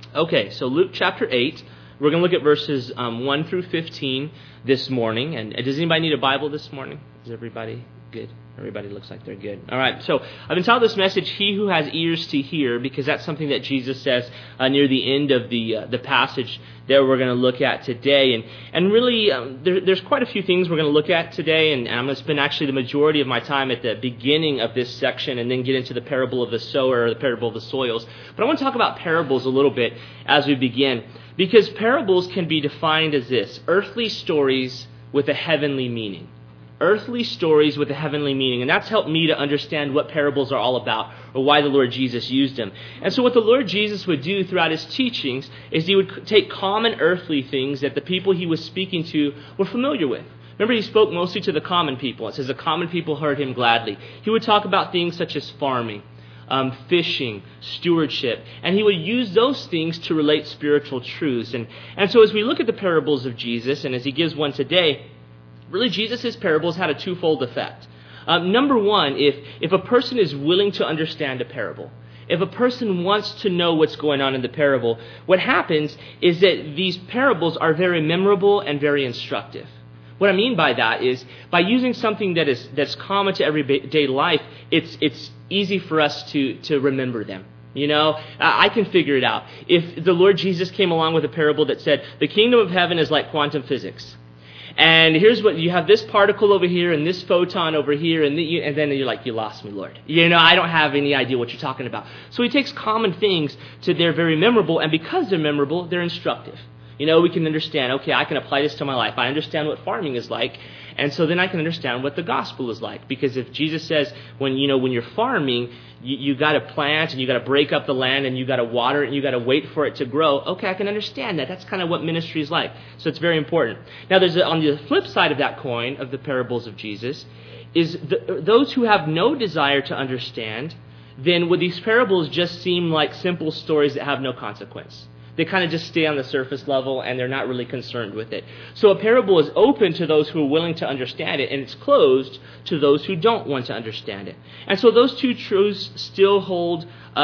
Okay, so Luke chapter 8, we're going to look at verses 1 through 15 this morning. And does anybody need a Bible this morning? Is everybody good? Everybody looks like they're good. All right, so I've been titled this message, He Who Has Ears to Hear, because that's something that Jesus says near the end of the passage that we're going to look at today. And really, there's quite a few things we're going to look at today, and I'm going to spend actually the majority of my time at the beginning of this section and then get into the parable of the sower, or the parable of the soils. But I want to talk about parables a little bit as we begin, because parables can be defined as this: earthly stories with a heavenly meaning. Earthly stories with a heavenly meaning. And that's helped me to understand what parables are all about, or why the Lord Jesus used them. And so what the Lord Jesus would do throughout his teachings is he would take common earthly things that the people he was speaking to were familiar with. Remember, he spoke mostly to the common people. It says the common people heard him gladly. He would talk about things such as farming, fishing, stewardship, and he would use those things to relate spiritual truths. And so as we look at the parables of Jesus, and as he gives one today, really, Jesus' parables had a twofold effect. Number one, if a person is willing to understand a parable, if a person wants to know what's going on in the parable, what happens is that these parables are very memorable and very instructive. What I mean by that is, by using something that's common to everyday life, it's easy for us to remember them. You know, I can figure it out. If the Lord Jesus came along with a parable that said, the kingdom of heaven is like quantum physics, and here's what you have: this particle over here and this photon over here, and then you're like, you lost me, Lord. You know, I don't have any idea what you're talking about. So he takes common things to they're very memorable, and because they're memorable, they're instructive. You know, we can understand, okay, I can apply this to my life. I understand what farming is like, and so then I can understand what the gospel is like. Because if Jesus says, when you're farming, you got to plant and you got to break up the land and you got to water it and you got to wait for it to grow. Okay, I can understand that. That's kind of what ministry is like. So it's very important. Now, on the flip side of that coin of the parables of Jesus is those who have no desire to understand. Then would these parables just seem like simple stories that have no consequence? They kind of just stay on the surface level, and they're not really concerned with it. So a parable is open to those who are willing to understand it, and it's closed to those who don't want to understand it. And so those two truths still hold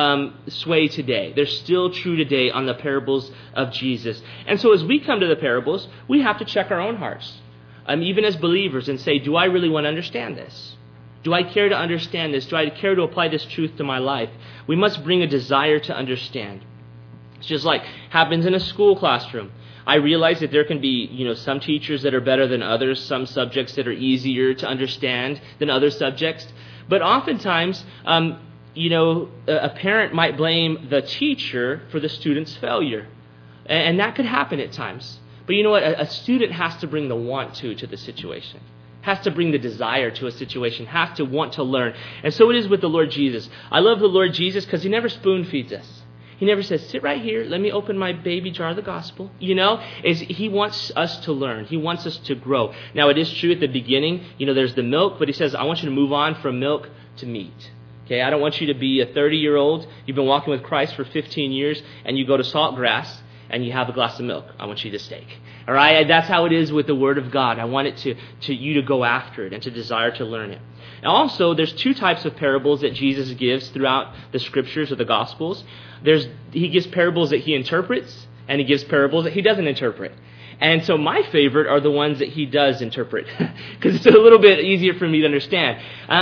sway today. They're still true today on the parables of Jesus. And so as we come to the parables, we have to check our own hearts, even as believers, and say, do I really want to understand this? Do I care to understand this? Do I care to apply this truth to my life? We must bring a desire to understand. It's just like happens in a school classroom. I realize that there can be, some teachers that are better than others, some subjects that are easier to understand than other subjects. But oftentimes, a parent might blame the teacher for the student's failure. And that could happen at times. But you know what? A student has to bring the want to the situation. Has to bring the desire to a situation. Has to want to learn. And so it is with the Lord Jesus. I love the Lord Jesus because he never spoon feeds us. He never says, sit right here, let me open my baby jar of the gospel. He wants us to learn. He wants us to grow. Now, it is true at the beginning, there's the milk, but he says, I want you to move on from milk to meat. Okay, I don't want you to be a 30-year-old, you've been walking with Christ for 15 years, and you go to Saltgrass, and you have a glass of milk. I want you to steak. All right, that's how it is with the Word of God. I want it you to go after it and to desire to learn it. And also, there's two types of parables that Jesus gives throughout the Scriptures or the Gospels. He gives parables that he interprets, and he gives parables that he doesn't interpret. And so my favorite are the ones that he does interpret, because it's a little bit easier for me to understand.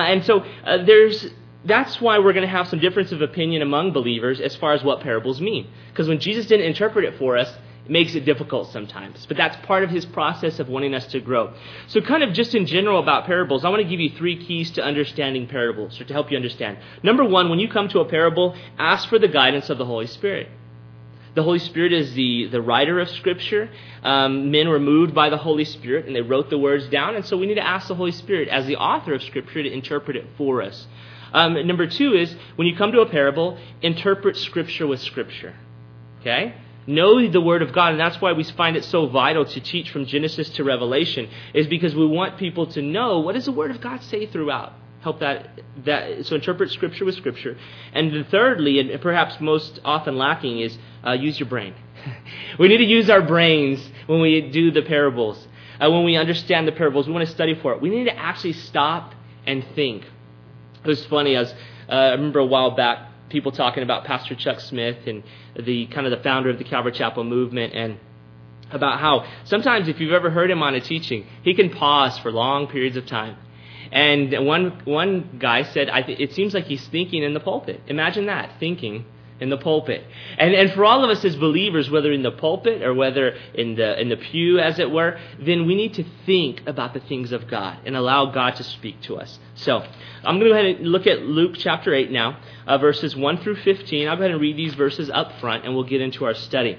That's why we're going to have some difference of opinion among believers as far as what parables mean. Because when Jesus didn't interpret it for us, it makes it difficult sometimes. But that's part of his process of wanting us to grow. So kind of just in general about parables, I want to give you 3 keys to understanding parables, or to help you understand. Number 1, when you come to a parable, ask for the guidance of the Holy Spirit. The Holy Spirit is the writer of Scripture. Men were moved by the Holy Spirit, and they wrote the words down. And so we need to ask the Holy Spirit, as the author of Scripture, to interpret it for us. Number 2 is, when you come to a parable, interpret Scripture with Scripture. Okay? Know the Word of God, and that's why we find it so vital to teach from Genesis to Revelation, is because we want people to know, what does the Word of God say throughout? Help so interpret Scripture with Scripture. And thirdly, and perhaps most often lacking, is use your brain. We need to use our brains when we do the parables. When we understand the parables, we want to study for it. We need to actually stop and think. It was funny, I remember a while back, people talking about Pastor Chuck Smith and the kind of the founder of the Calvary Chapel movement, and about how sometimes if you've ever heard him on a teaching, he can pause for long periods of time. And one guy said, it seems like he's thinking in the pulpit. Imagine that, thinking in the pulpit. And for all of us as believers, whether in the pulpit or whether in the pew, as it were, then we need to think about the things of God and allow God to speak to us. So I'm going to go ahead and look at Luke chapter 8 now, verses 1 through 15. I'll go ahead and read these verses up front, and we'll get into our study.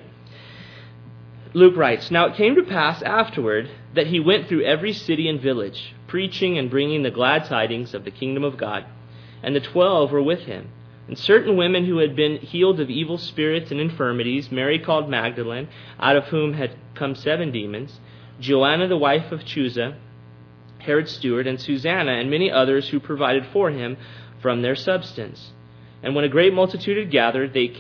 Luke writes, "Now it came to pass afterward that he went through every city and village, preaching and bringing the glad tidings of the kingdom of God. And the 12 were with him. And certain women who had been healed of evil spirits and infirmities, Mary called Magdalene, out of whom had come 7 demons, Joanna the wife of Chuza, Herod's steward, and Susanna, and many others who provided for him from their substance. And when a great multitude had gathered, they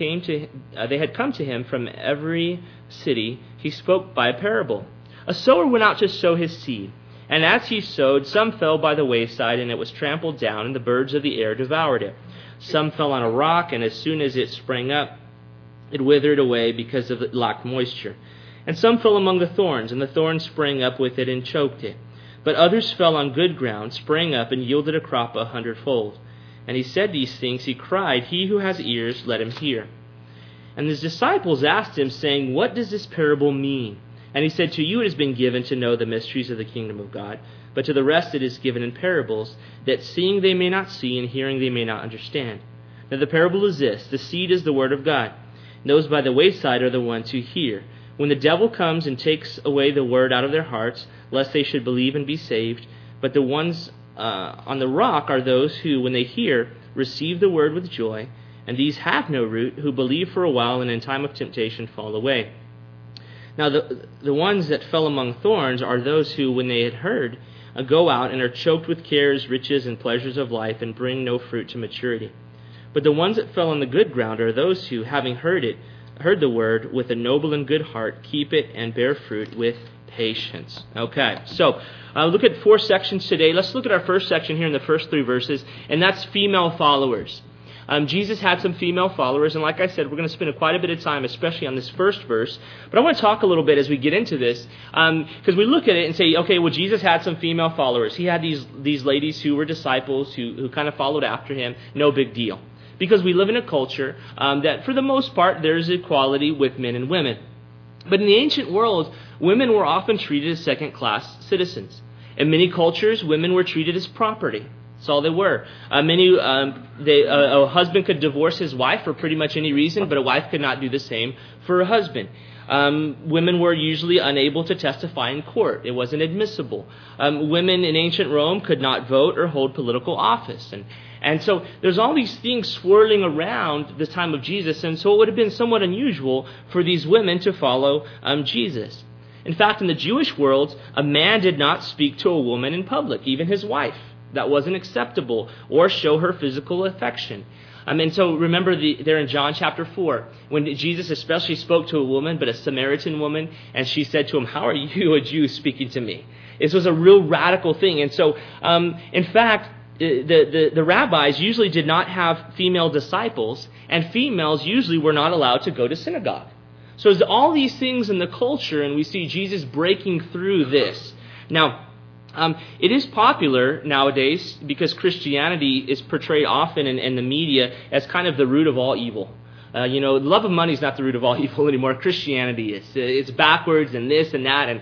had come to him from every city. He spoke by a parable. A sower went out to sow his seed. And as he sowed, some fell by the wayside, and it was trampled down, and the birds of the air devoured it. Some fell on a rock, and as soon as it sprang up, it withered away because it lacked moisture. And some fell among the thorns, and the thorns sprang up with it and choked it. But others fell on good ground, sprang up, and yielded a crop 100-fold. And he said these things, he cried, He who has ears, let him hear. And his disciples asked him, saying, What does this parable mean? And he said, To you it has been given to know the mysteries of the kingdom of God, but to the rest it is given in parables, that seeing they may not see, and hearing they may not understand. Now the parable is this, the seed is the word of God. And those by the wayside are the ones who hear. When the devil comes and takes away the word out of their hearts, lest they should believe and be saved, but the ones on the rock are those who, when they hear, receive the word with joy, and these have no root, who believe for a while, and in time of temptation fall away. Now the ones that fell among thorns are those who, when they had heard, go out and are choked with cares, riches, and pleasures of life, and bring no fruit to maturity. But the ones that fell on the good ground are those who, having heard the word with a noble and good heart, keep it and bear fruit with patience. Okay, so look at 4 sections today. Let's look at our first section here in the first 3 verses, and that's female followers. Jesus had some female followers, and like I said, we're going to spend quite a bit of time, especially on this first verse. But I want to talk a little bit as we get into this, because we look at it and say, okay, well, Jesus had some female followers. He had these ladies who were disciples who kind of followed after him. No big deal. Because we live in a culture that, for the most part, there's equality with men and women. But in the ancient world, women were often treated as second-class citizens. In many cultures, women were treated as property. That's all they were. A husband could divorce his wife for pretty much any reason, but a wife could not do the same for a husband. Women were usually unable to testify in court. It wasn't admissible. Women in ancient Rome could not vote or hold political office. And so there's all these things swirling around the time of Jesus, and so it would have been somewhat unusual for these women to follow Jesus. In fact, in the Jewish world, a man did not speak to a woman in public, even his wife. That wasn't acceptable, or show her physical affection. And so remember there in John chapter 4, when Jesus especially spoke to a woman, but a Samaritan woman, and she said to him, How are you, a Jew, speaking to me? This was a real radical thing. And so, in fact, the rabbis usually did not have female disciples, and females usually were not allowed to go to synagogue. So there's all these things in the culture, and we see Jesus breaking through this. Now, it is popular nowadays because Christianity is portrayed often in the media as kind of the root of all evil. The love of money is not the root of all evil anymore. Christianity is. It's backwards and this and that, and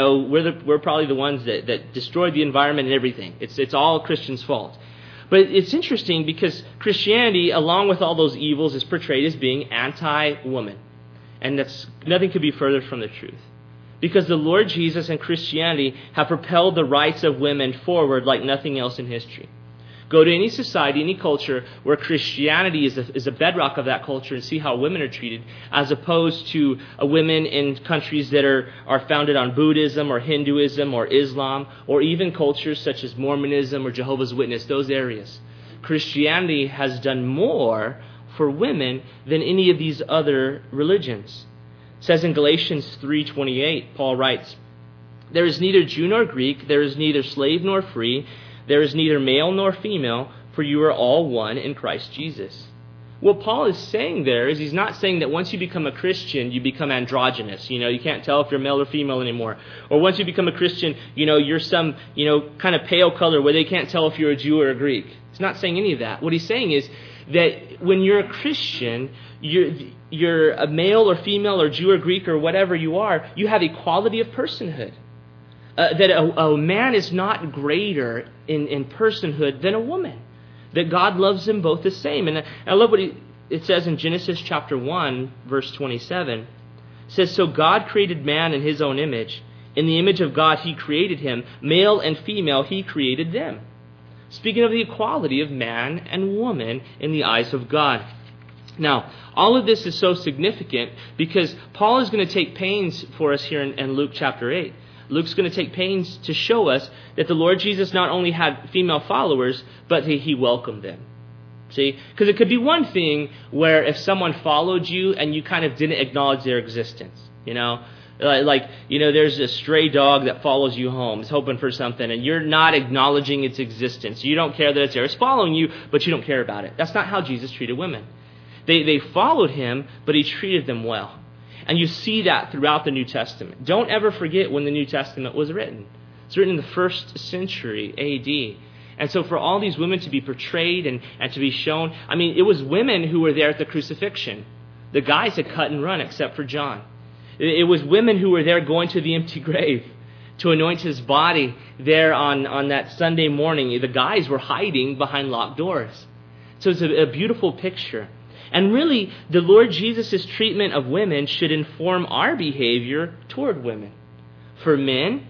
we're probably the ones that destroyed the environment and everything. It's all Christians' fault. But it's interesting because Christianity, along with all those evils, is portrayed as being anti-woman, and nothing could be further from the truth. Because the Lord Jesus and Christianity have propelled the rights of women forward like nothing else in history. Go to any society, any culture where Christianity is a bedrock of that culture, and see how women are treated, as opposed to women in countries that are founded on Buddhism or Hinduism or Islam, or even cultures such as Mormonism or Jehovah's Witness, those areas. Christianity has done more for women than any of these other religions. It says in Galatians 3:28, Paul writes, There is neither Jew nor Greek, there is neither slave nor free, there is neither male nor female, for you are all one in Christ Jesus. What Paul is saying there is he's not saying that once you become a Christian, you become androgynous. You can't tell if you're male or female anymore. Or once you become a Christian, you're some, kind of pale color where they can't tell if you're a Jew or a Greek. He's not saying any of that. What he's saying is that when you're a Christian, you're a male or female or Jew or Greek or whatever you are, you have equality of personhood. That a man is not greater in personhood than a woman. That God loves them both the same. And I love what it says in Genesis chapter 1, verse 27. It says, "So God created man in his own image. In the image of God he created him. Male and female he created them." Speaking of the equality of man and woman in the eyes of God. Now, all of this is so significant because Paul is going to take pains for us here in Luke chapter 8. Luke's going to take pains to show us that the Lord Jesus not only had female followers, but he welcomed them. See? Because it could be one thing where if someone followed you and you kind of didn't acknowledge their existence, there's a stray dog that follows you home. It's hoping for something, and you're not acknowledging its existence. You don't care that it's there. It's following you, but you don't care about it. That's not how Jesus treated women. They followed him, but he treated them well. And you see that throughout the New Testament. Don't ever forget when the New Testament was written. It's written in the 1st century A.D. And so for all these women to be portrayed and to be shown, it was women who were there at the crucifixion. The guys had cut and run except for John. It was women who were there going to the empty grave to anoint his body there on that Sunday morning. The guys were hiding behind locked doors. So it's a beautiful picture. And really, the Lord Jesus' treatment of women should inform our behavior toward women. For men,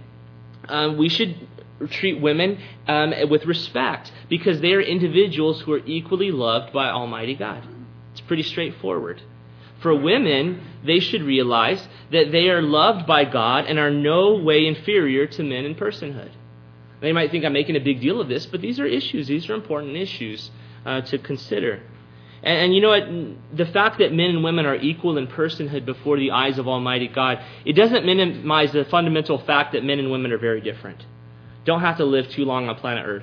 we should treat women with respect because they are individuals who are equally loved by Almighty God. It's pretty straightforward. For women, they should realize that they are loved by God and are no way inferior to men in personhood. They might think I'm making a big deal of this, but these are issues. These are important issues to consider. And you know what? The fact that men and women are equal in personhood before the eyes of Almighty God, it doesn't minimize the fundamental fact that men and women are very different. Don't have to live too long on planet Earth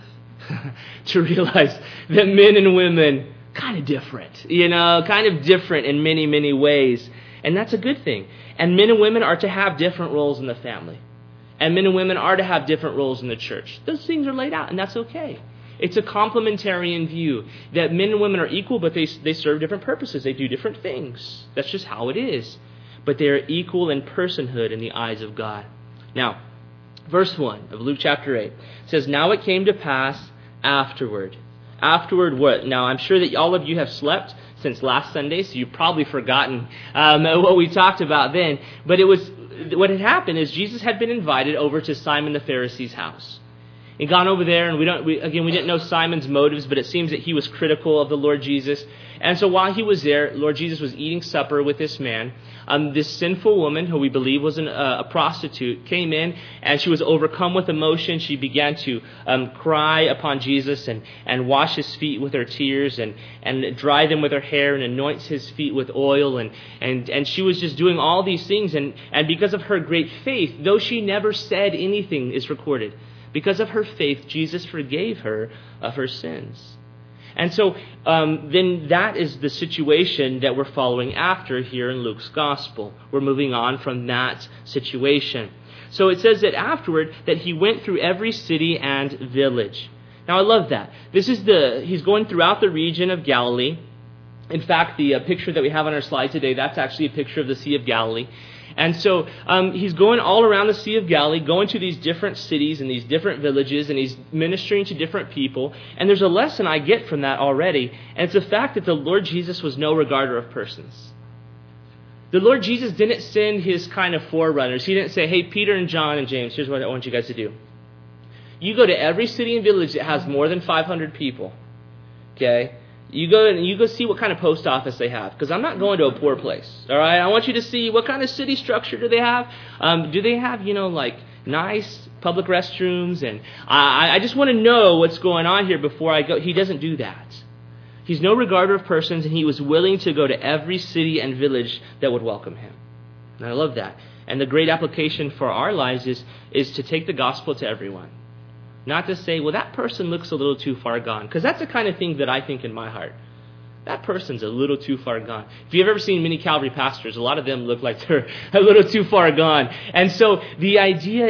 to realize that men and women kind of different, kind of different in many, many ways. And that's a good thing. And men and women are to have different roles in the family. And men and women are to have different roles in the church. Those things are laid out, and that's okay. It's a complementarian view that men and women are equal, but they serve different purposes. They do different things. That's just how it is. But they are equal in personhood in the eyes of God. Now, verse 1 of Luke chapter 8 says, "Now it came to pass afterward." Afterward what? Now, I'm sure that all of you have slept since last Sunday, so you've probably forgotten what we talked about then. But what had happened is Jesus had been invited over to Simon the Pharisee's house. And gone over there, and we didn't know Simon's motives, but it seems that he was critical of the Lord Jesus. And so while he was there, Lord Jesus was eating supper with this man. This sinful woman, who we believe was a prostitute, came in, and she was overcome with emotion. She began to cry upon Jesus and wash his feet with her tears and dry them with her hair and anoints his feet with oil. And she was just doing all these things. And because of her great faith, though she never said anything, is recorded, because of her faith, Jesus forgave her of her sins. And so then that is the situation that we're following after here in Luke's gospel. We're moving on from that situation. So it says that afterward that he went through every city and village. Now I love that. He's going throughout the region of Galilee. In fact, the picture that we have on our slide today, that's actually a picture of the Sea of Galilee. And so he's going all around the Sea of Galilee, going to these different cities and these different villages, and he's ministering to different people. And there's a lesson I get from that already, and it's the fact that the Lord Jesus was no regarder of persons. The Lord Jesus didn't send his kind of forerunners. He didn't say, "Hey, Peter and John and James, here's what I want you guys to do. You go to every city and village that has more than 500 people, okay? You go see what kind of post office they have, because I'm not going to a poor place, all right? I want you to see what kind of city structure do they have. Do they have, nice public restrooms? And I just want to know what's going on here before I go." He doesn't do that. He's no regarder of persons, and he was willing to go to every city and village that would welcome him. And I love that. And the great application for our lives is to take the gospel to everyone. Not to say, well, that person looks a little too far gone. Because that's the kind of thing that I think in my heart. that person's a little too far gone. If you've ever seen many Calvary pastors, a lot of them look like they're a little too far gone. And so the idea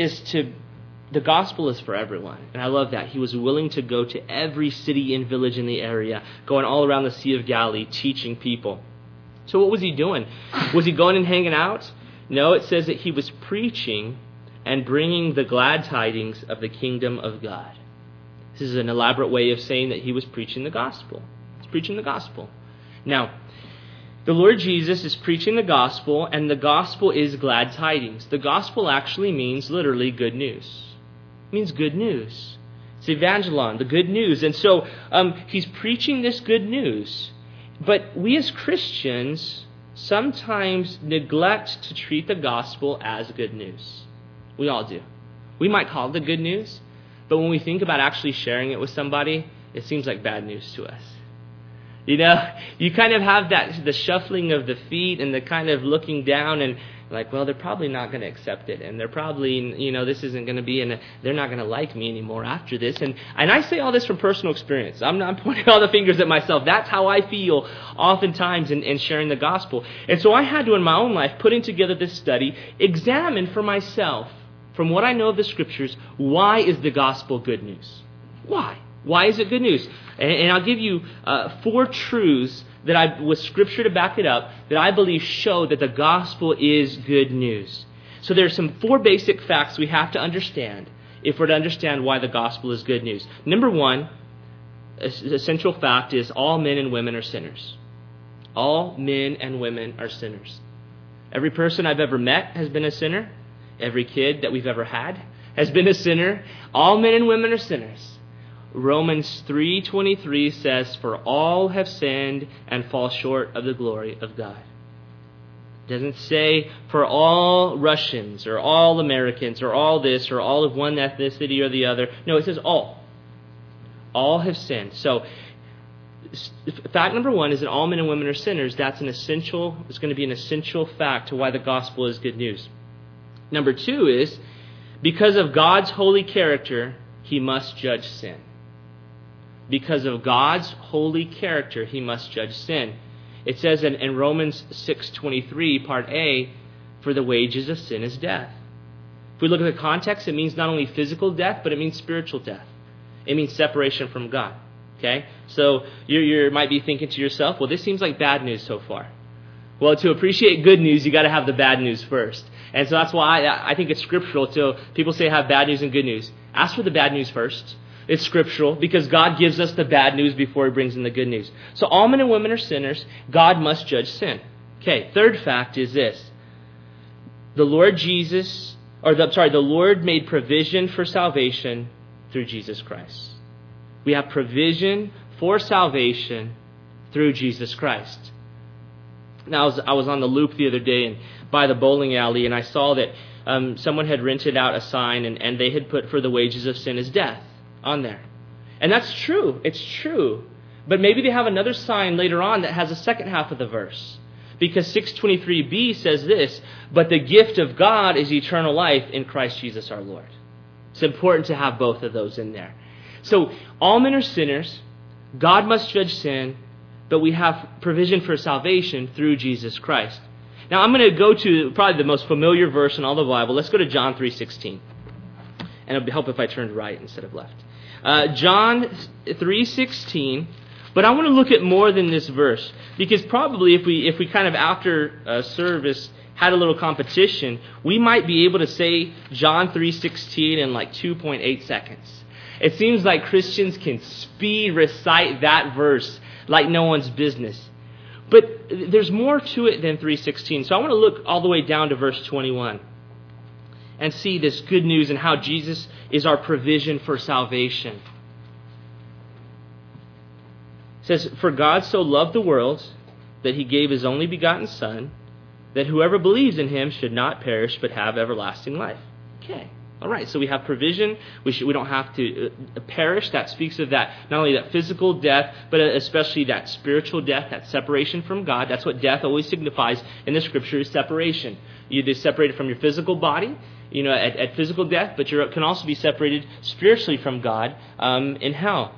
the gospel is for everyone. And I love that. He was willing to go to every city and village in the area, going all around the Sea of Galilee, teaching people. So what was he doing? Was he going and hanging out? No, it says that he was preaching and bringing the glad tidings of the kingdom of God. This is an elaborate way of saying that he was preaching the gospel. He's preaching the gospel. Now, the Lord Jesus is preaching the gospel, and the gospel is glad tidings. The gospel actually means literally good news. It means good news. It's evangelon, the good news. And so he's preaching this good news. But we as Christians sometimes neglect to treat the gospel as good news. We all do. We might call it the good news, but when we think about actually sharing it with somebody, it seems like bad news to us. You know, you kind of have the shuffling of the feet and the kind of looking down and like, well, they're probably not going to accept it, and they're probably, this isn't going to be, and they're not going to like me anymore after this. And I say all this from personal experience. I'm not pointing all the fingers at myself. That's how I feel oftentimes in sharing the gospel. And so I had to, in my own life, putting together this study, examine for myself, from what I know of the Scriptures, why is the gospel good news? Why? Why is it good news? And I'll give you 4 truths that with Scripture to back it up, that I believe show that the gospel is good news. So there's some 4 basic facts we have to understand if we're to understand why the gospel is good news. Number 1, a central fact is all men and women are sinners. All men and women are sinners. Every person I've ever met has been a sinner. Every kid that we've ever had has been a sinner. All men and women are sinners. Romans 3:23 says, "For all have sinned and fall short of the glory of God." It doesn't say for all Russians or all Americans or all this or all of one ethnicity or the other. No, it says all. All have sinned. So fact number 1 is that all men and women are sinners. It's going to be an essential fact to why the gospel is good news. Number 2 is, because of God's holy character, he must judge sin. Because of God's holy character, he must judge sin. It says in Romans 6:23, part A, for the wages of sin is death. If we look at the context, it means not only physical death, but it means spiritual death. It means separation from God. Okay? So you might be thinking to yourself, well, this seems like bad news so far. Well, to appreciate good news, you got to have the bad news first. And so that's why I think it's scriptural to people say have bad news and good news. Ask for the bad news first. It's scriptural because God gives us the bad news before he brings in the good news. So all men and women are sinners. God must judge sin. Okay, third fact is this. The Lord made provision for salvation through Jesus Christ. We have provision for salvation through Jesus Christ. Now, I was on the Loop the other day and by the bowling alley, and I saw that someone had rented out a sign, and they had put, for the wages of sin is death, on there. And that's true. It's true. But maybe they have another sign later on that has the second half of the verse. Because 6:23b says this, but the gift of God is eternal life in Christ Jesus our Lord. It's important to have both of those in there. So all men are sinners. God must judge sin. But we have provision for salvation through Jesus Christ. Now I'm going to go to probably the most familiar verse in all the Bible. Let's go to John 3:16. And it would help if I turned right instead of left. John 3:16. But I want to look at more than this verse. Because probably if we kind of after service had a little competition, we might be able to say John 3:16 in like 2.8 seconds. It seems like Christians can speed recite that verse like no one's business. But there's more to it than 3:16. So I want to look all the way down to verse 21 and see this good news and how Jesus is our provision for salvation. It says, for God so loved the world that he gave his only begotten Son, that whoever believes in him should not perish but have everlasting life. Okay. All right, so we have provision. We don't have to perish. That speaks of that, not only that physical death, but especially that spiritual death, that separation from God. That's what death always signifies in the Scripture, is separation. You're either separated from your physical body, at physical death, but you can also be separated spiritually from God in hell.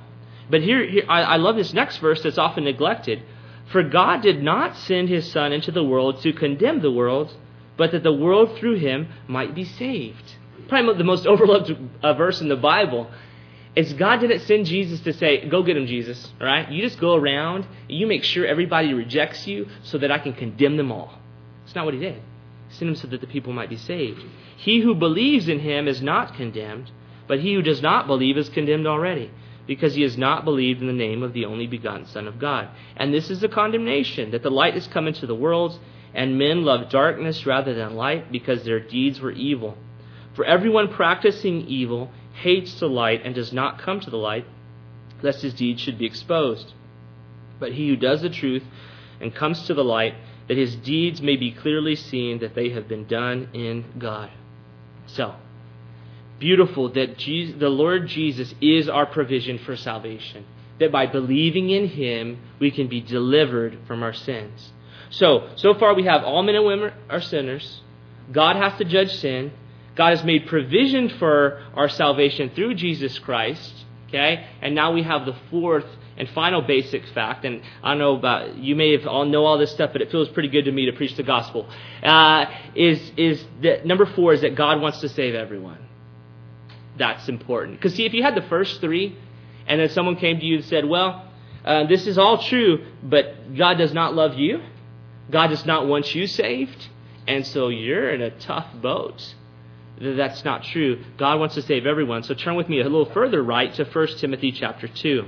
But here I love this next verse that's often neglected. For God did not send his Son into the world to condemn the world, but that the world through him might be saved. Probably the most overlooked verse in the Bible is God didn't send Jesus to say, go get him, Jesus. All right? You just go around and you make sure everybody rejects you so that I can condemn them all. That's not what he did. He sent him so that the people might be saved. He who believes in him is not condemned, but he who does not believe is condemned already, because he has not believed in the name of the only begotten Son of God. And this is the condemnation, that the light has come into the world, and men love darkness rather than light, because their deeds were evil. For everyone practicing evil hates the light and does not come to the light, lest his deeds should be exposed. But he who does the truth and comes to the light, that his deeds may be clearly seen that they have been done in God. So, beautiful that the Lord Jesus is our provision for salvation. That by believing in him, we can be delivered from our sins. So far we have all men and women are sinners. God has to judge sin. God has made provision for our salvation through Jesus Christ. Okay? And now we have the fourth and final basic fact. And I don't know about, you may have all know all this stuff, but it feels pretty good to me to preach the gospel. Is that number 4 is that God wants to save everyone. That's important. Because see, if you had the first 3, and then someone came to you and said, well, this is all true, but God does not love you. God does not want you saved. And so you're in a tough boat. That's not true. God wants to save everyone. So turn with me a little further right to 1 Timothy chapter 2.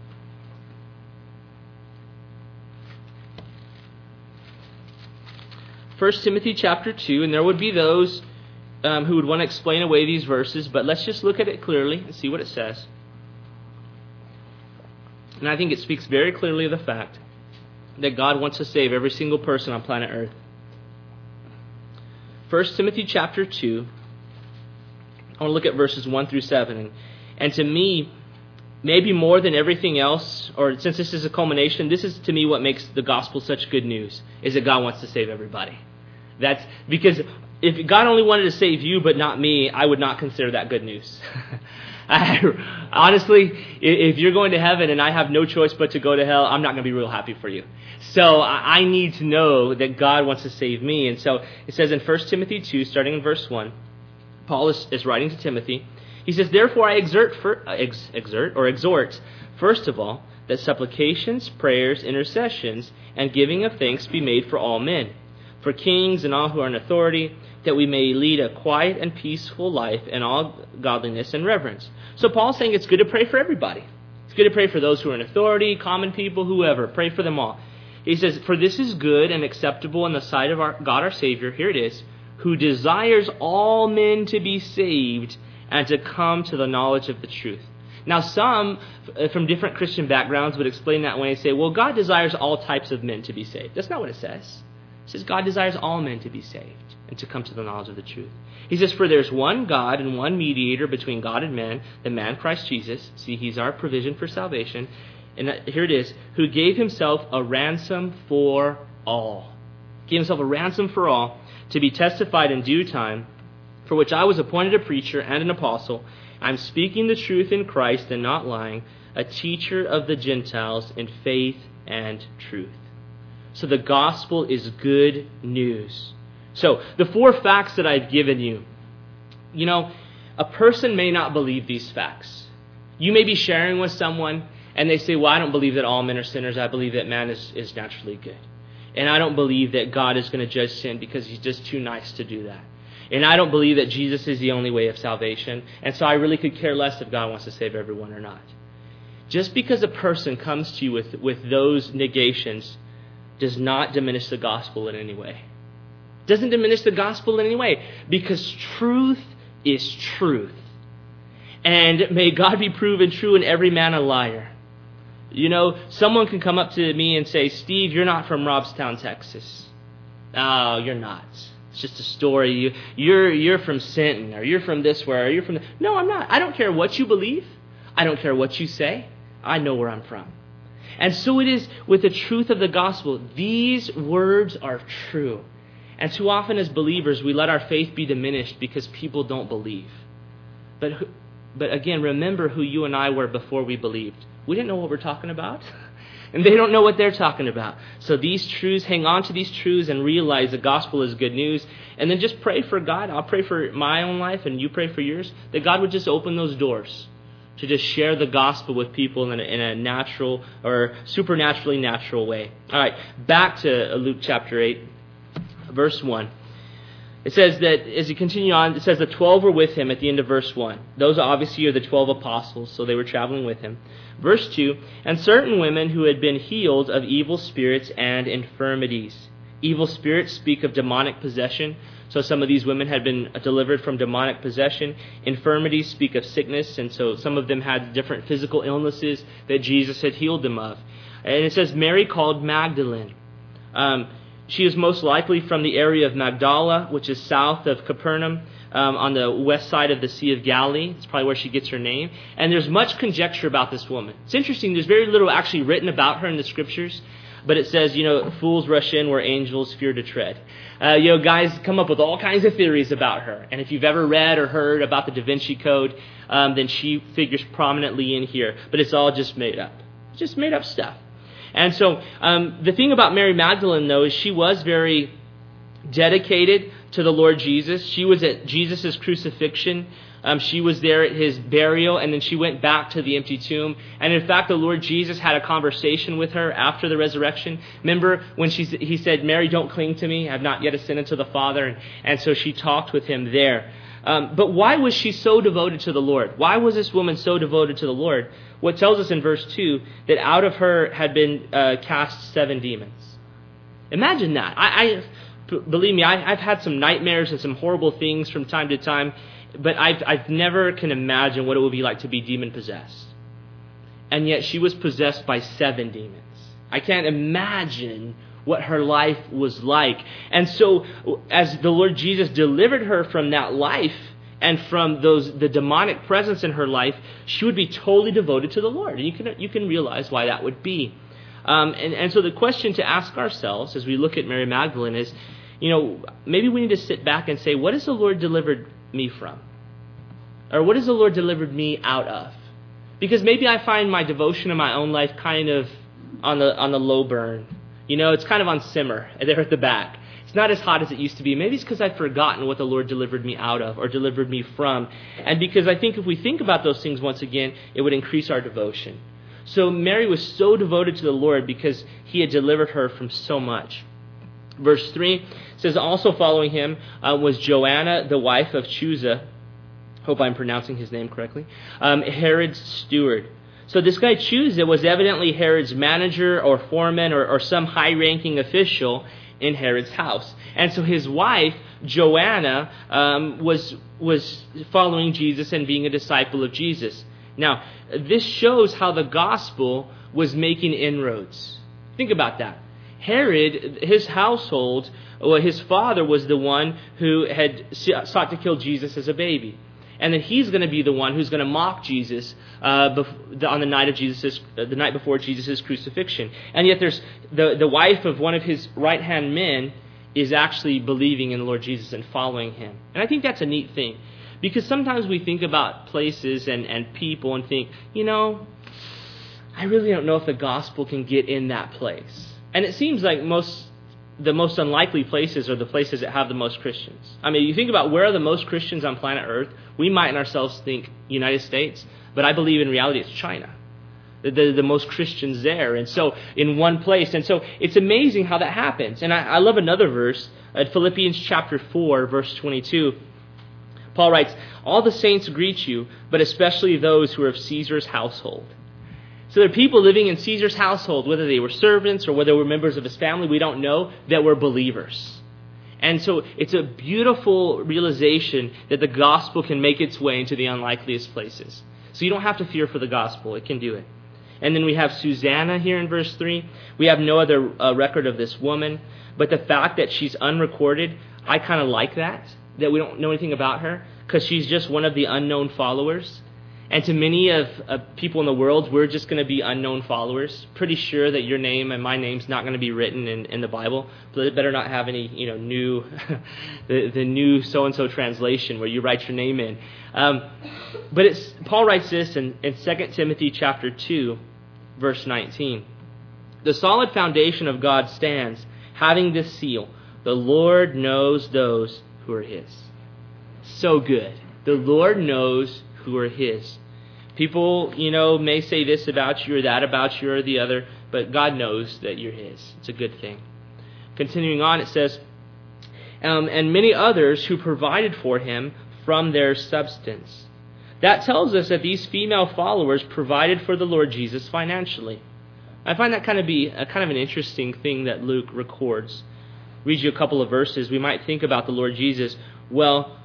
1 Timothy chapter 2, and there would be those who would want to explain away these verses, but let's just look at it clearly and see what it says. And I think it speaks very clearly of the fact that God wants to save every single person on planet Earth. 1 Timothy chapter 2, I want to look at verses 1 through 7. And to me, maybe more than everything else, or since this is a culmination, this is to me what makes the gospel such good news, is that God wants to save everybody. That's because if God only wanted to save you but not me, I would not consider that good news. Honestly, if you're going to heaven and I have no choice but to go to hell, I'm not going to be real happy for you. So I need to know that God wants to save me. And so it says in 1 Timothy 2, starting in verse 1, Paul is writing to Timothy. He says, therefore I exhort, first of all, that supplications, prayers, intercessions, and giving of thanks be made for all men, for kings and all who are in authority, that we may lead a quiet and peaceful life in all godliness and reverence. So Paul's saying it's good to pray for everybody. It's good to pray for those who are in authority, common people, whoever. Pray for them all. He says, for this is good and acceptable in the sight of our God our Savior, here it is, who desires all men to be saved and to come to the knowledge of the truth. Now some from different Christian backgrounds would explain that way and say, well, God desires all types of men to be saved. That's not what it says. It says God desires all men to be saved and to come to the knowledge of the truth. He says, for there's one God and one mediator between God and man, the man Christ Jesus. See, he's our provision for salvation. And here it is, who gave himself a ransom for all. Gave himself a ransom for all to be testified in due time, for which I was appointed a preacher and an apostle. I'm speaking the truth in Christ and not lying, a teacher of the Gentiles in faith and truth. So the gospel is good news. So the 4 facts that I've given you, a person may not believe these facts. You may be sharing with someone and they say, well, I don't believe that all men are sinners. I believe that man is naturally good. And I don't believe that God is going to judge sin because he's just too nice to do that. And I don't believe that Jesus is the only way of salvation. And so I really could care less if God wants to save everyone or not. Just because a person comes to you with those negations does not diminish the gospel in any way. Doesn't diminish the gospel in any way. Because truth is truth. And may God be proven true and every man a liar. Someone can come up to me and say, Steve, you're not from Robstown, Texas. Oh, you're not. It's just a story. You're from Sinton, or you're from this where, or you're from... No, I'm not. I don't care what you believe. I don't care what you say. I know where I'm from. And so it is with the truth of the gospel. These words are true. And too often as believers, we let our faith be diminished because people don't believe. But again, remember who you and I were before we believed. we didn't know what we're talking about. And they don't know what they're talking about. So these truths, hang on to these truths and realize the gospel is good news. And then just pray for God. I'll pray for my own life and you pray for yours. That God would just open those doors to just share the gospel with people in a natural or supernaturally natural way. All right, back to Luke chapter 8, verse 1. It says that as you continue on, it says the 12 were with him at the end of verse 1. Those obviously are the 12 apostles, so they were traveling with him. Verse 2, and certain women who had been healed of evil spirits and infirmities. Evil spirits speak of demonic possession. So some of these women had been delivered from demonic possession. Infirmities speak of sickness, and so some of them had different physical illnesses that Jesus had healed them of. And it says Mary called Magdalene. She is most likely from the area of Magdala, which is south of Capernaum, on the west side of the Sea of Galilee. It's probably where she gets her name. And there's much conjecture about this woman. It's interesting, there's very little actually written about her in the scriptures. But it says, fools rush in where angels fear to tread. Guys come up with all kinds of theories about her. And if you've ever read or heard about the Da Vinci Code, then she figures prominently in here. But it's all just made up. Just made up stuff. And so the thing about Mary Magdalene, though, is she was very dedicated to the Lord Jesus. She was at Jesus' crucifixion. She was there at his burial, and then she went back to the empty tomb. And in fact, the Lord Jesus had a conversation with her after the resurrection. Remember when he said, Mary, don't cling to me. I have not yet ascended to the Father. And so she talked with him there. But why was she so devoted to the Lord? Why was this woman so devoted to the Lord? What tells us in verse 2 that out of her had been cast 7 demons. Imagine that. Believe me, I've had some nightmares and some horrible things from time to time, but I've never can imagine what it would be like to be demon-possessed. And yet she was possessed by 7 demons. I can't imagine what her life was like. And so as the Lord Jesus delivered her from that life and from the demonic presence in her life, she would be totally devoted to the Lord. And you can realize why that would be. And so the question to ask ourselves as we look at Mary Magdalene is, maybe we need to sit back and say, what has the Lord delivered me from? Or what has the Lord delivered me out of? Because maybe I find my devotion in my own life kind of on the low burn. It's kind of on simmer there at the back. It's not as hot as it used to be. Maybe it's because I've forgotten what the Lord delivered me out of or delivered me from. And because I think if we think about those things once again, it would increase our devotion. So Mary was so devoted to the Lord because he had delivered her from so much. Verse 3 says, also following him was Joanna, the wife of Chuza. Hope I'm pronouncing his name correctly. Herod's steward. So this guy Chuza was evidently Herod's manager or foreman or some high-ranking official in Herod's house. And so his wife, Joanna, was following Jesus and being a disciple of Jesus. Now, this shows how the gospel was making inroads. Think about that. Herod, his household, his father was the one who had sought to kill Jesus as a baby. And then he's going to be the one who's going to mock Jesus on the night before Jesus' crucifixion. And yet there's the wife of one of his right-hand men is actually believing in the Lord Jesus and following him. And I think that's a neat thing. Because sometimes we think about places and people and think, I really don't know if the gospel can get in that place. And it seems like the most unlikely places are the places that have the most Christians. I mean, you think about where are the most Christians on planet Earth, we might in ourselves think United States, but I believe in reality it's China. The most Christians there, and so in one place. And so it's amazing how that happens. And I love another verse, Philippians chapter 4, verse 22. Paul writes, all the saints greet you, but especially those who are of Caesar's household. So there are people living in Caesar's household, whether they were servants or whether they were members of his family, we don't know, that were believers. And so it's a beautiful realization that the gospel can make its way into the unlikeliest places. So you don't have to fear for the gospel. It can do it. And then we have Susanna here in verse 3. We have no other record of this woman. But the fact that she's unrecorded, I kind of like that we don't know anything about her, because she's just one of the unknown followers. And to many of people in the world, we're just going to be unknown followers. Pretty sure that your name and my name's not going to be written in the Bible. But it better not have any, new, the new so-and-so translation where you write your name in. But Paul writes this in 2 Timothy chapter 2, verse 19. The solid foundation of God stands, having this seal: the Lord knows those who are His. So good. The Lord knows who are His. People, may say this about you or that about you or the other, but God knows that you're His. It's a good thing. Continuing on, it says, and many others who provided for Him from their substance. That tells us that these female followers provided for the Lord Jesus financially. I find that kind of an interesting thing that Luke records. Read you a couple of verses. We might think about the Lord Jesus. Well,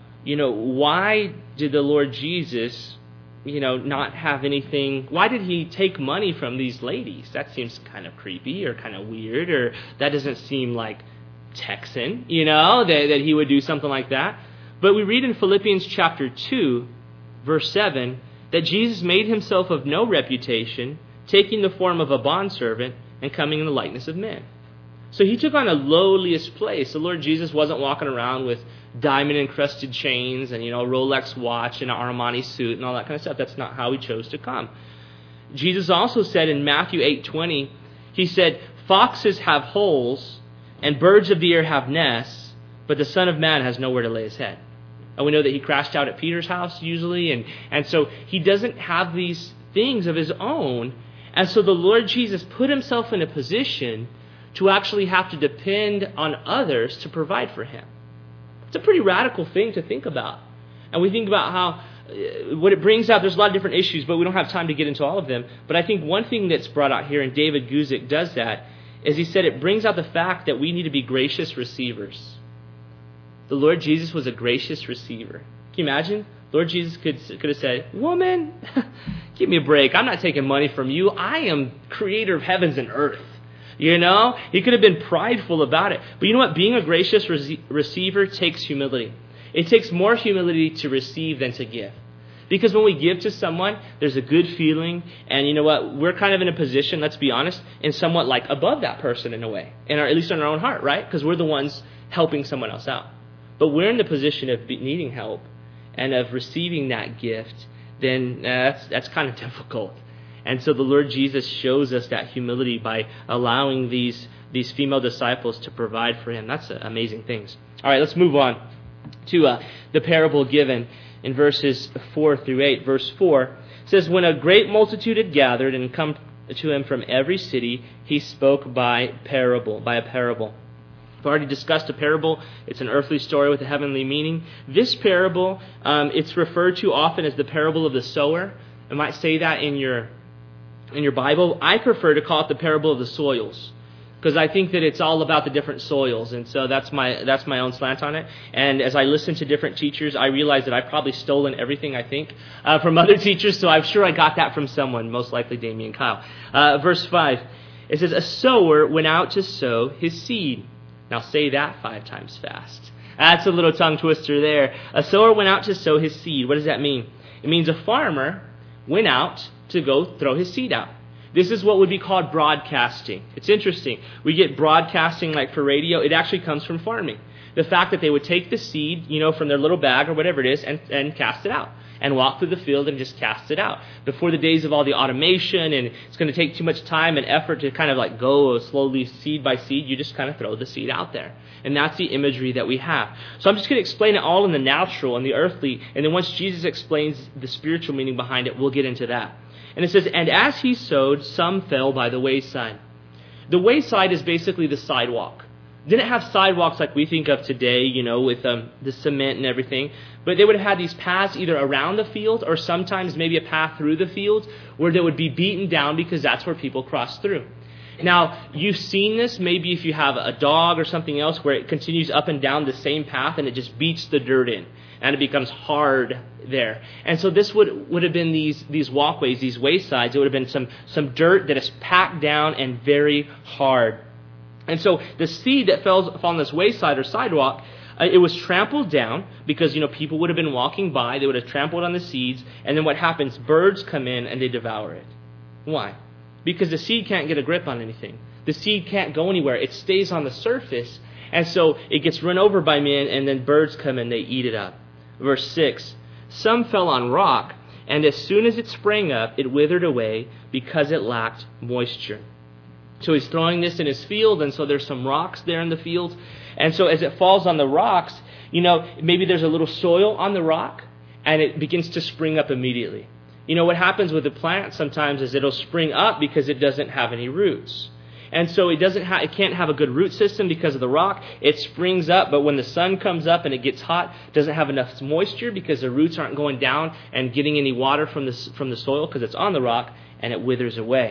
why did the Lord Jesus, not have anything? Why did He take money from these ladies? That seems kind of creepy or kind of weird, or that doesn't seem like Texan, that He would do something like that. But we read in Philippians chapter 2, verse 7, that Jesus made Himself of no reputation, taking the form of a bondservant and coming in the likeness of men. So He took on a lowliest place. The Lord Jesus wasn't walking around with diamond-encrusted chains and, a Rolex watch and an Armani suit and all that kind of stuff. That's not how He chose to come. Jesus also said in Matthew 8:20, He said, foxes have holes and birds of the air have nests, but the Son of Man has nowhere to lay His head. And we know that He crashed out at Peter's house usually, and so He doesn't have these things of His own. And so the Lord Jesus put Himself in a position to actually have to depend on others to provide for Him. It's a pretty radical thing to think about. And we think about how, what it brings out, there's a lot of different issues, but we don't have time to get into all of them. But I think one thing that's brought out here, and David Guzik does that, is he said it brings out the fact that we need to be gracious receivers. The Lord Jesus was a gracious receiver. Can you imagine? Lord Jesus could have said, woman, give me a break. I'm not taking money from you. I am creator of heavens and earth. He could have been prideful about it. But you know what? Being a gracious receiver takes humility. It takes more humility to receive than to give. Because when we give to someone, there's a good feeling. And you know what? We're kind of in a position, let's be honest, in somewhat like above that person in a way. At least in our own heart, right? Because we're the ones helping someone else out. But we're in the position of needing help and of receiving that gift, then that's kind of difficult. And so the Lord Jesus shows us that humility by allowing these female disciples to provide for Him. That's amazing things. All right, let's move on to the parable given in verses 4 through 8. Verse 4 says, when a great multitude had gathered and come to Him from every city, He spoke by a parable. I've already discussed a parable. It's an earthly story with a heavenly meaning. This parable, it's referred to often as the parable of the sower. I might say that in your Bible. I prefer to call it the parable of the soils, because I think that it's all about the different soils, and so that's my own slant on it. And as I listen to different teachers, I realize that I've probably stolen everything, I think, from other teachers, so I'm sure I got that from someone, most likely Damien Kyle. Verse 5, it says, a sower went out to sow his seed. Now say that 5 times fast. That's a little tongue twister there. A sower went out to sow his seed. What does that mean? It means a farmer went out to go throw his seed out. This is what would be called broadcasting. It's interesting. We get broadcasting like for radio. It actually comes from farming. The fact that they would take the seed, from their little bag or whatever it is and cast it out. And walk through the field and just cast it out. Before the days of all the automation, and it's going to take too much time and effort to kind of like go slowly seed by seed, you just kind of throw the seed out there. And that's the imagery that we have. So I'm just going to explain it all in the natural and the earthly, and then once Jesus explains the spiritual meaning behind it, we'll get into that. And it says, and as he sowed, some fell by the wayside. The wayside is basically the sidewalk. Didn't have sidewalks like we think of today, with the cement and everything. But they would have had these paths either around the field or sometimes maybe a path through the field where they would be beaten down because that's where people cross through. Now, you've seen this maybe if you have a dog or something else where it continues up and down the same path and it just beats the dirt in and it becomes hard there. And so this would have been these walkways, these waysides. It would have been some dirt that is packed down and very hard. And so the seed that fell on this wayside or sidewalk, it was trampled down because, people would have been walking by. They would have trampled on the seeds. And then what happens? Birds come in and they devour it. Why? Because the seed can't get a grip on anything. The seed can't go anywhere. It stays on the surface. And so it gets run over by men, and then birds come and they eat it up. Verse 6, some fell on rock, and as soon as it sprang up, it withered away because it lacked moisture. So he's throwing this in his field, and so there's some rocks there in the field. And so as it falls on the rocks, maybe there's a little soil on the rock, and it begins to spring up immediately. What happens with a plant sometimes is it'll spring up because it doesn't have any roots. And so it can't have a good root system because of the rock. It springs up, but when the sun comes up and it gets hot, it doesn't have enough moisture because the roots aren't going down and getting any water from the soil because it's on the rock, and it withers away.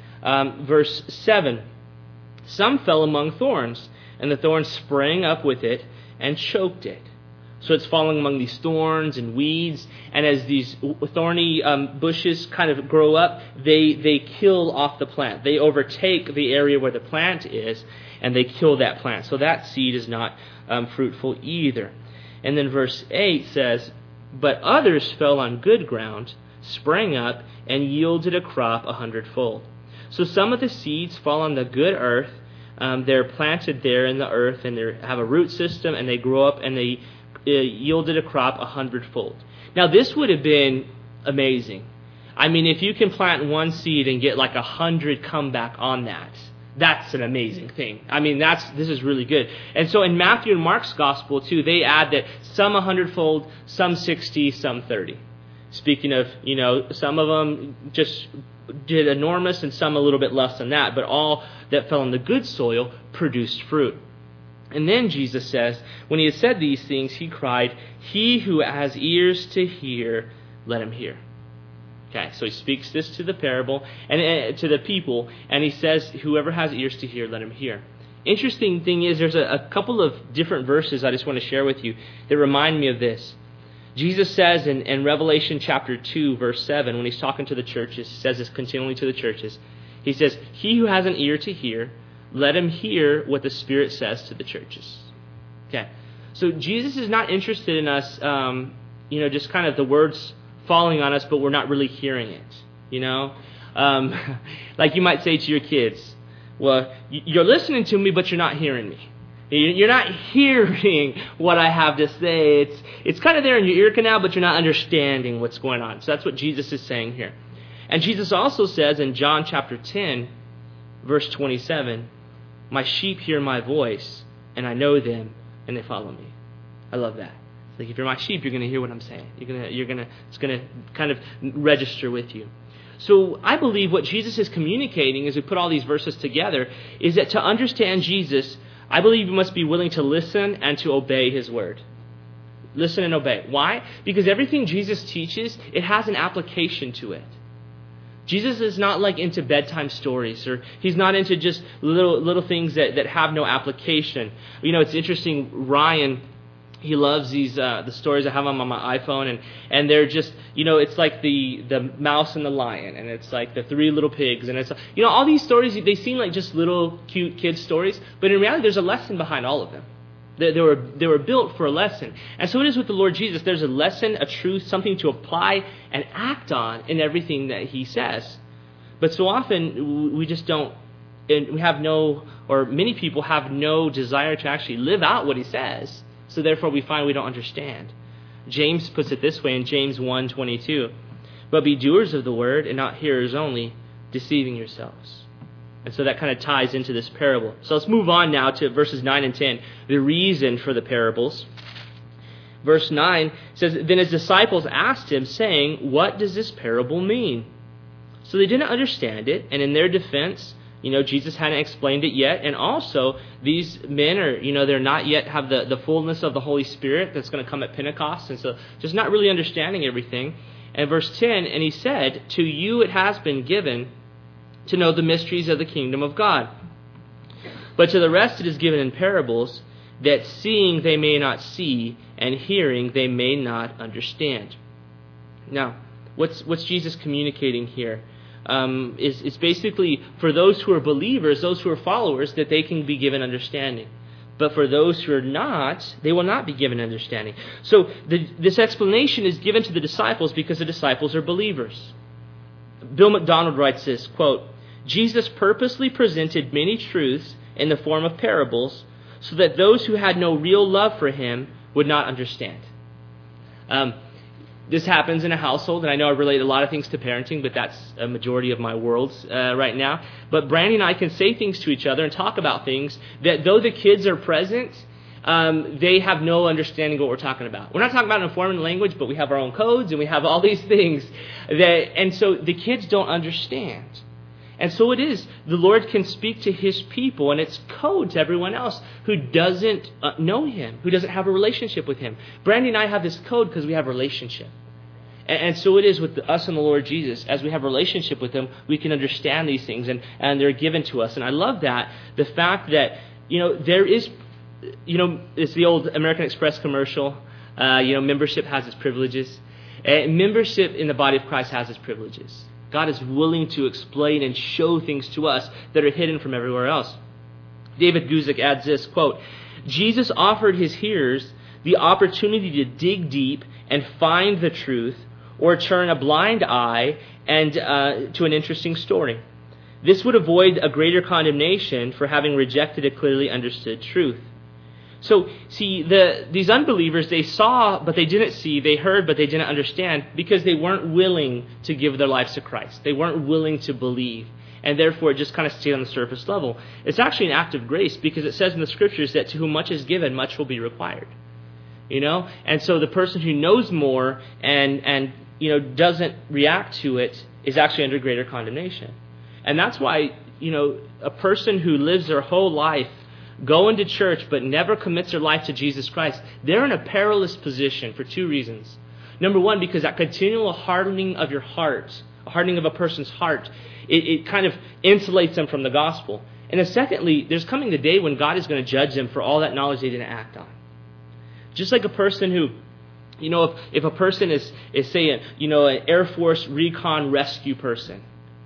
Verse 7, some fell among thorns, and the thorns sprang up with it and choked it. So it's falling among these thorns and weeds, and as these thorny bushes kind of grow up, they kill off the plant. They overtake the area where the plant is, and they kill that plant. So that seed is not fruitful either. And then verse 8 says, but others fell on good ground, sprang up, and yielded a crop 100-fold. So some of the seeds fall on the good earth. They're planted there in the earth, and they have a root system, and they grow up, and they yielded a crop 100-fold. This would have been amazing. If you can plant one seed and get like 100 come back on that, that's an amazing thing. This is really good. And so in Matthew and Mark's gospel too, they add that some 100-fold, some 60, some 30. Speaking of, some of them just did enormous and some a little bit less than that, but all that fell in the good soil produced fruit. And then Jesus says, when he had said these things, he cried, he who has ears to hear, let him hear. Okay, so he speaks this to the parable and to the people, and he says, whoever has ears to hear, let him hear. Interesting thing is, there's a couple of different verses I just want to share with you that remind me of this. Jesus says in Revelation chapter 2, verse 7, when he's talking to the churches, he says this continually to the churches. He says, he who has an ear to hear, let him hear what the Spirit says to the churches. Okay, so Jesus is not interested in us, just kind of the words falling on us, but we're not really hearing it, like you might say to your kids, well, you're listening to me, but you're not hearing me. You're not hearing what I have to say. It's kind of there in your ear canal, but you're not understanding what's going on. So that's what Jesus is saying here. And Jesus also says in John chapter 10, verse 27, my sheep hear my voice, and I know them, and they follow me. I love that. It's like if you're my sheep, you're going to hear what I'm saying. It's going to kind of register with you. So I believe what Jesus is communicating as we put all these verses together is that to understand Jesus, I believe you must be willing to listen and to obey his word. Listen and obey. Why? Because everything Jesus teaches, it has an application to it. Jesus is not like into bedtime stories, or he's not into just little things that have no application. It's interesting, Ryan, he loves these the stories I have on my iPhone, and they're just, it's like the mouse and the lion, and it's like the three little pigs, and it's, all these stories, they seem like just little cute kids stories, but in reality there's a lesson behind all of them. They were built for a lesson. And so it is with the Lord Jesus. There's a lesson, a truth, something to apply and act on in everything that he says. But so often we just don't, and we have no, or many people have no desire to actually live out what he says. So therefore we find we don't understand. James puts it this way in James 1:22. But be doers of the word and not hearers only, deceiving yourselves. And so that kind of ties into this parable. So let's move on now to verses 9 and 10, the reason for the parables. Verse 9 says, then his disciples asked him, saying, what does this parable mean? So they didn't understand it, and in their defense, Jesus hadn't explained it yet, and also these men are, they're not yet have the fullness of the Holy Spirit that's going to come at Pentecost, and so just not really understanding everything. And verse 10, and he said, to you it has been given to know the mysteries of the kingdom of God. But to the rest it is given in parables, that seeing they may not see, and hearing they may not understand. Now, what's Jesus communicating here? Is basically for those who are believers, those who are followers, that they can be given understanding. But for those who are not, they will not be given understanding. So this explanation is given to the disciples because the disciples are believers. Bill McDonald writes this, quote, Jesus purposely presented many truths in the form of parables so that those who had no real love for him would not understand. this happens in a household, and I know I relate a lot of things to parenting, but that's a majority of my world right now. But Brandy and I can say things to each other and talk about things that though the kids are present, they have no understanding of what we're talking about. We're not talking about in a foreign language, but we have our own codes and we have all these things and so the kids don't understand. And so it is. The Lord can speak to His people, and it's code to everyone else who doesn't know Him, who doesn't have a relationship with Him. Brandy and I have this code because we have a relationship. And so it is with us and the Lord Jesus. As we have a relationship with Him, we can understand these things, and they're given to us. And I love that, the fact that, there is, it's the old American Express commercial, membership has its privileges. Membership in the body of Christ has its privileges. God is willing to explain and show things to us that are hidden from everywhere else. David Guzik adds this, quote, Jesus offered His hearers the opportunity to dig deep and find the truth, or turn a blind eye and to an interesting story. This would avoid a greater condemnation for having rejected a clearly understood truth. So, see, these unbelievers, they saw, but they didn't see. They heard, but they didn't understand because they weren't willing to give their lives to Christ. They weren't willing to believe. And therefore, it just kind of stayed on the surface level. It's actually an act of grace because it says in the Scriptures that to whom much is given, much will be required. And so the person who knows more and doesn't react to it is actually under greater condemnation. And that's why, a person who lives their whole life going to church but never commits their life to Jesus Christ, they're in a perilous position for two reasons. Number one, because that continual hardening of your heart, a hardening of a person's heart, it kind of insulates them from the gospel. And then secondly, there's coming the day when God is going to judge them for all that knowledge they didn't act on. Just like a person who, if a person is say, an Air Force recon rescue person,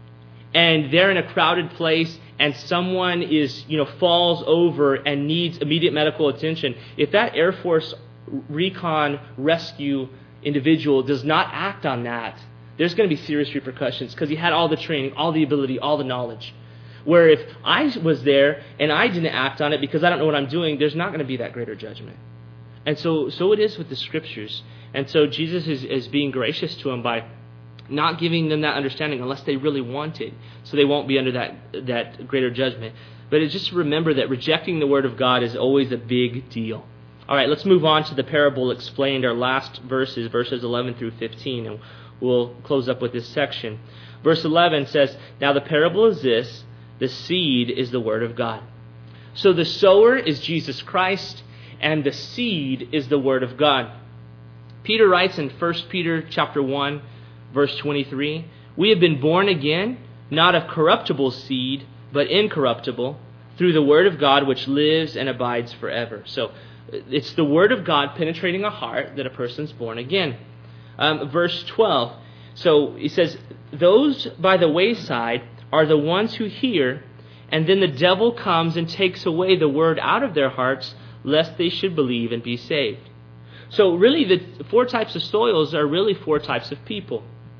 and they're in a crowded place and someone falls over and needs immediate medical attention, if that Air Force recon rescue individual does not act on that, there's going to be serious repercussions because he had all the training, all the ability, all the knowledge. Where if I was there and I didn't act on it because I don't know what I'm doing, there's not going to be that greater judgment. And so it is with the Scriptures. And so Jesus is being gracious to them by not giving them that understanding unless they really want it, so they won't be under that greater judgment. But it's just remember that rejecting the Word of God is always a big deal. All right, let's move on to the parable explained, our last verses 11 through 15, and we'll close up with this section. Verse 11 says, Now the parable is this, the seed is the Word of God. So the sower is Jesus Christ, and the seed is the Word of God. Peter writes in 1 Peter chapter 1, verse 23, We have been born again, not of corruptible seed, but incorruptible, through the Word of God which lives and abides forever. So it's the Word of God penetrating a heart that a person's born again. Verse 12, so he says, Those by the wayside are the ones who hear, and then the devil comes and takes away the Word out of their hearts, lest they should believe and be saved. So really the four types of soils are really four types of people.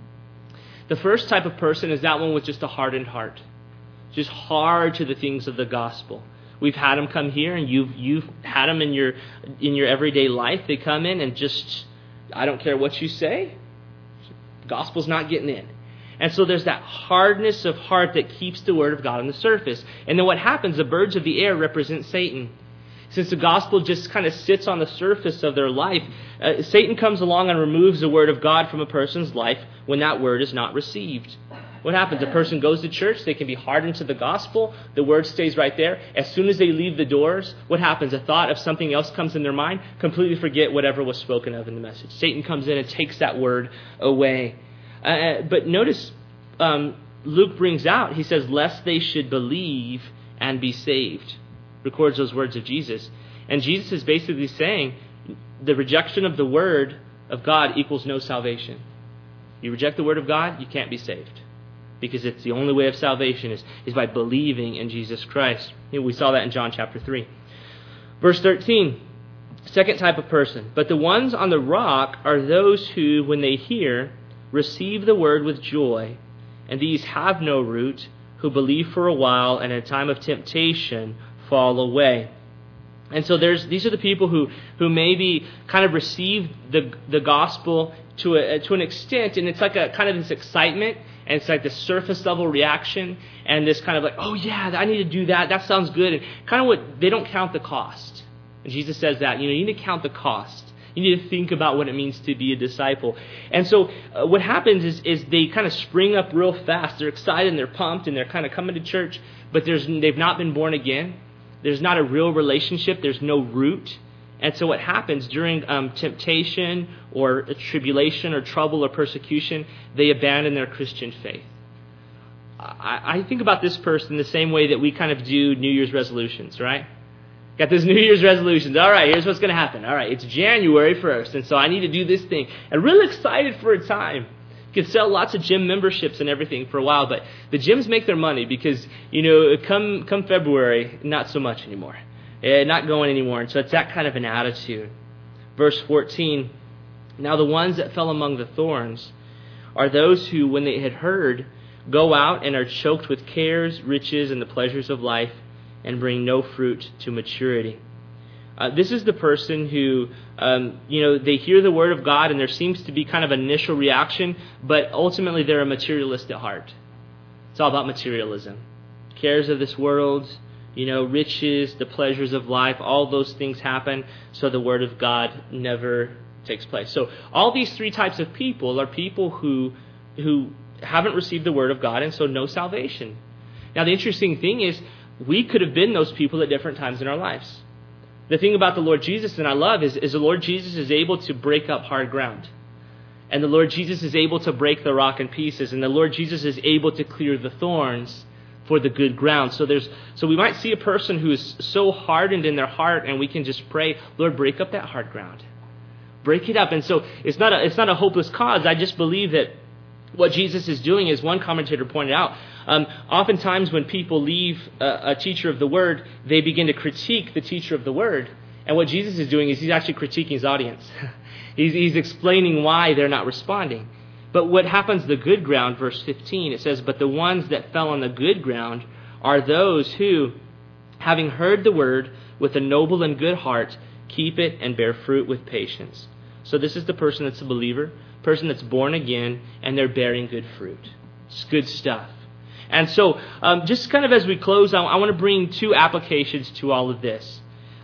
The first type of person is that one with just a hardened heart, just hard to the things of the gospel. We've had them come here, and you've had them in your everyday life. They come in and just, I don't care what you say, the gospel's not getting in. And so there's that hardness of heart that keeps the Word of God on the surface. And then what happens, the birds of the air represent Satan. Since the gospel just kind of sits on the surface of their life, Satan comes along and removes the Word of God from a person's life when that Word is not received. What happens? A person goes to church, they can be hardened to the gospel, the Word stays right there. As soon as they leave the doors, what happens? A thought of something else comes in their mind, completely forget whatever was spoken of in the message. Satan comes in and takes that Word away. But notice, Luke brings out, he says, lest they should believe and be saved. Records those words of Jesus. And Jesus is basically saying the rejection of the Word of God equals no salvation. You reject the Word of God, you can't be saved. Because it's the only way of salvation is by believing in Jesus Christ. We saw that in John chapter 3. Verse 13, second type of person. But the ones on the rock are those who, when they hear, receive the Word with joy, and these have no root, who believe for a while, and in a time of temptation fall away. And so these are the people who maybe kind of receive the gospel to an extent, and it's like a kind of this excitement, and it's like the surface level reaction, and this kind of like, oh yeah, I need to do that. That sounds good, and kind of what they don't count the cost. And Jesus says that you need to count the cost. You need to think about what it means to be a disciple. And so what happens is they kind of spring up real fast. They're excited and they're pumped and they're kind of coming to church, but they've not been born again. There's not a real relationship. There's no root. And so what happens during temptation or tribulation or trouble or persecution, they abandon their Christian faith. I think about this person the same way that we kind of do New Year's resolutions, right? Got those New Year's resolutions. All right, here's what's going to happen. All right, it's January 1st, and so I need to do this thing. I'm really excited for a time. You can sell lots of gym memberships and everything for a while, but the gyms make their money because, come February, not so much anymore. Not going anymore. And so it's that kind of an attitude. Verse 14, now the ones that fell among the thorns are those who, when they had heard, go out and are choked with cares, riches, and the pleasures of life, and bring no fruit to maturity. This is the person who, they hear the word of God and there seems to be kind of an initial reaction, but ultimately they're a materialist at heart. It's all about materialism. Cares of this world, riches, the pleasures of life, all those things happen, so the word of God never takes place. So all these three types of people are people who haven't received the word of God, and so no salvation. Now the interesting thing is, we could have been those people at different times in our lives. The thing about the Lord Jesus, and I love, is the Lord Jesus is able to break up hard ground. And the Lord Jesus is able to break the rock in pieces. And the Lord Jesus is able to clear the thorns for the good ground. So we might see a person who is so hardened in their heart, and we can just pray, Lord, break up that hard ground. Break it up. And so it's not a hopeless cause. I just believe that what Jesus is doing, as one commentator pointed out, oftentimes when people leave a teacher of the word, they begin to critique the teacher of the word. And what Jesus is doing is he's actually critiquing his audience. he's explaining why they're not responding. But what happens to the good ground, verse 15, it says, but the ones that fell on the good ground are those who, having heard the word with a noble and good heart, keep it and bear fruit with patience. So this is the person that's a believer, person that's born again, and they're bearing good fruit. It's good stuff. And so just kind of as we close, I want to bring two applications to all of this.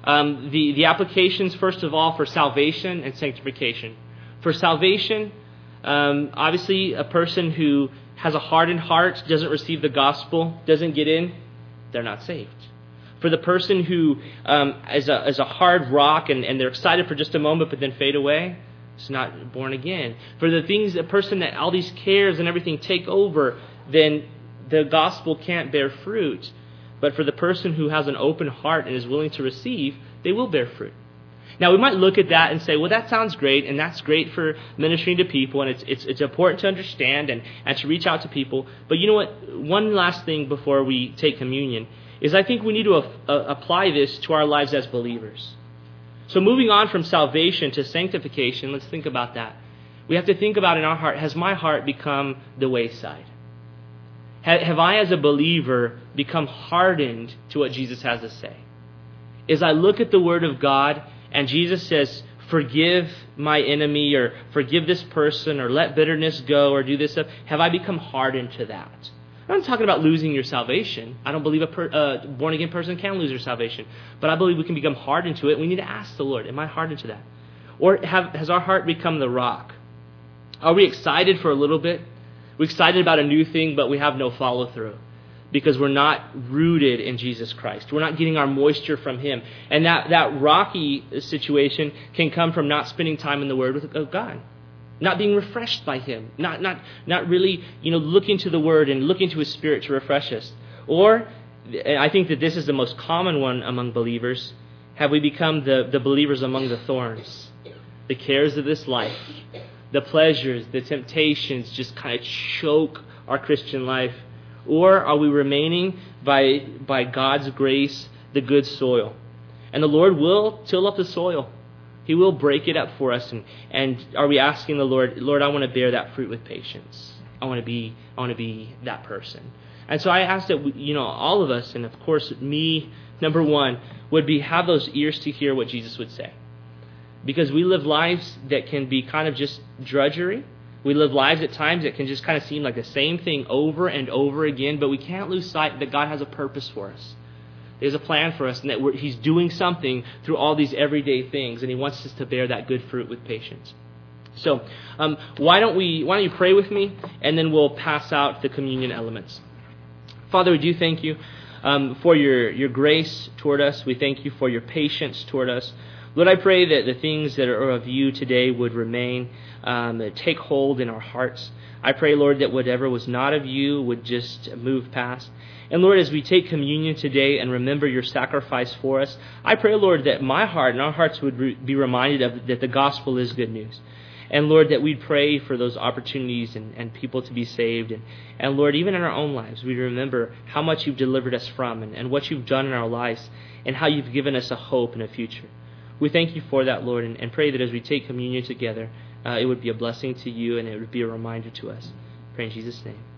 The applications, first of all, for salvation and sanctification. For salvation, obviously a person who has a hardened heart, doesn't receive the gospel, doesn't get in, they're not saved. For the person who is a hard rock and they're excited for just a moment but then fade away, it's not born again. For the person that all these cares and everything take over, then the gospel can't bear fruit. But for the person who has an open heart and is willing to receive, they will bear fruit. Now we might look at that and say, well, that sounds great, and that's great for ministering to people, and it's important to understand and to reach out to people. But you know what? One last thing before we take communion is I think we need to apply this to our lives as believers. So moving on from salvation to sanctification, let's think about that. We have to think about in our heart, has my heart become the wayside? Have I as a believer become hardened to what Jesus has to say? As I look at the Word of God and Jesus says, forgive my enemy or forgive this person or let bitterness go or do this stuff, have I become hardened to that? I'm not talking about losing your salvation. I don't believe a born-again person can lose their salvation. But I believe we can become hardened to it. We need to ask the Lord, am I hardened to that? Or has our heart become the rock? Are we excited for a little bit? We're excited about a new thing, but we have no follow-through because we're not rooted in Jesus Christ. We're not getting our moisture from Him. And that rocky situation can come from not spending time in the Word of God. Not being refreshed by Him, not really, looking to the Word and looking to His Spirit to refresh us. Or, I think that this is the most common one among believers, have we become the believers among the thorns? The cares of this life, the pleasures, the temptations just kind of choke our Christian life. Or are we remaining by God's grace, the good soil? And the Lord will till up the soil. He will break it up for us. And are we asking the Lord, I want to bear that fruit with patience. I want to be that person. And so I ask that all of us, and of course me Number one would be have those ears to hear what Jesus would say. Because we live lives that can be kind of just drudgery. We live lives at times that can just kind of seem like the same thing over and over again, but we can't lose sight that God has a purpose for us. There's a plan for us, and that He's doing something through all these everyday things, and He wants us to bear that good fruit with patience. So, why don't you pray with me, and then we'll pass out the communion elements. Father, we do thank you for your grace toward us. We thank you for your patience toward us. Lord, I pray that the things that are of you today would remain, take hold in our hearts. I pray, Lord, that whatever was not of you would just move past. And Lord, as we take communion today and remember your sacrifice for us, I pray, Lord, that my heart and our hearts would be reminded of that the gospel is good news. And Lord, that we'd pray for those opportunities and people to be saved. And Lord, even in our own lives, we'd remember how much you've delivered us from and what you've done in our lives and how you've given us a hope and a future. We thank you for that, Lord, and pray that as we take communion together, it would be a blessing to you and it would be a reminder to us. Pray in Jesus' name.